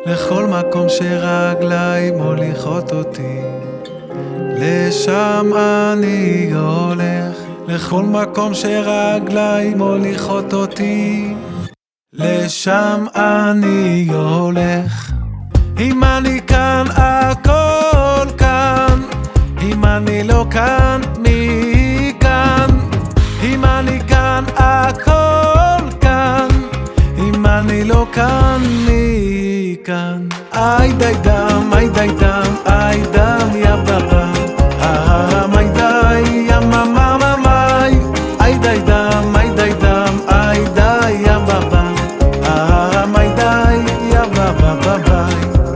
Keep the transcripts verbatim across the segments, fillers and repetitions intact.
לכל מקום שרגליי מוליכות אותי, לשם אני הולך. לכל מקום שרגליי מוליכות אותי, לשם אני הולך. אם אני כאן, הכל כאן. אם אני לא כאן, מי כאן? אם אני כאן, הכל כאן. אם אני לא כאן, מי כאן? איי די דם, איי די דם, איי דם יא בבא, אה מיי די יא מאמה מאמאי. איי די דם, איי די דם, איי די יא בבא, אה מיי די יא בבא בביי.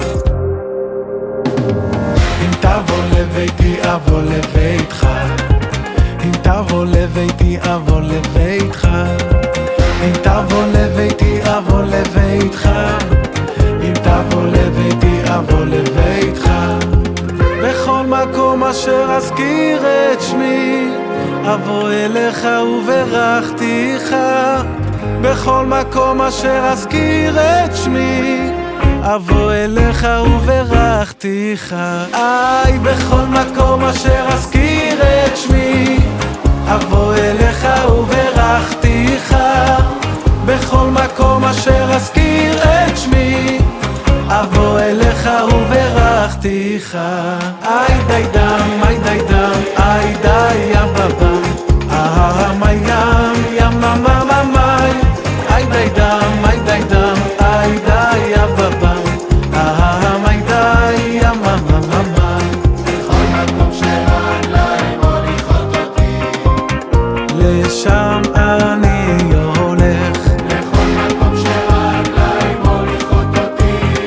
אם תבוא לביתי אבוא לביתך, אם תבוא לביתי אבוא לביתך, אם תבוא לביתי אבוא לביתך, אם תבוא לביתי אבוא לביתך. בכל מקום אשר אזכיר את שמי, אבוא אליך וברכתיך. בכל מקום אשר אזכיר את שמי, אבוא אליך וברכתיך. איי, בכל מקום אשר אזכיר את שמי, אבוא אליך וברכתיך. בכל מקום אשר אזכיר את שמי, אבוא אליך וברכתיך. איי די דם, איי די דם, איי די יא בבא, אה מיי ים יא מאמה מאמאי. איי די דם, איי די דם, איי די יא בבא, אה מיי די יא מאמה מאמאי. לכל מקום שרגליי מוליכות אותי, לשם אני הולך. לכל מקום שרגליי מוליכות אותי,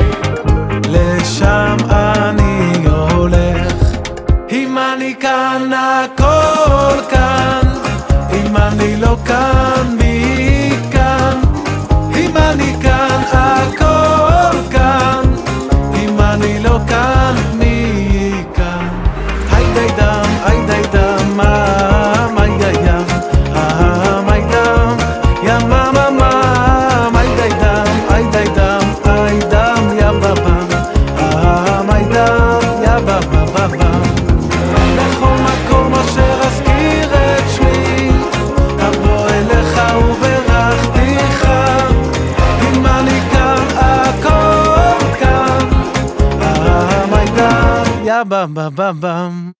לשם אני הולך. אם אני כאן, הכל כאן. אם אני לא כאן, מי כאן? אם אני כאן, הכל כאן. אם אני לא כאן, מי כאן? היי די דם, היי די דם, מה מיי ים, אה מיי דם יא מאמה מאם. היי די דם, היי די דם, היי דם יא בבא, אה מיי דם יא בבא בבא. לכל מקום אשר אזכיר את שמי, אבוא אליך וברכתיך. אם אני כאן, הכל כאן, אה מיי דם יא בבא בבא.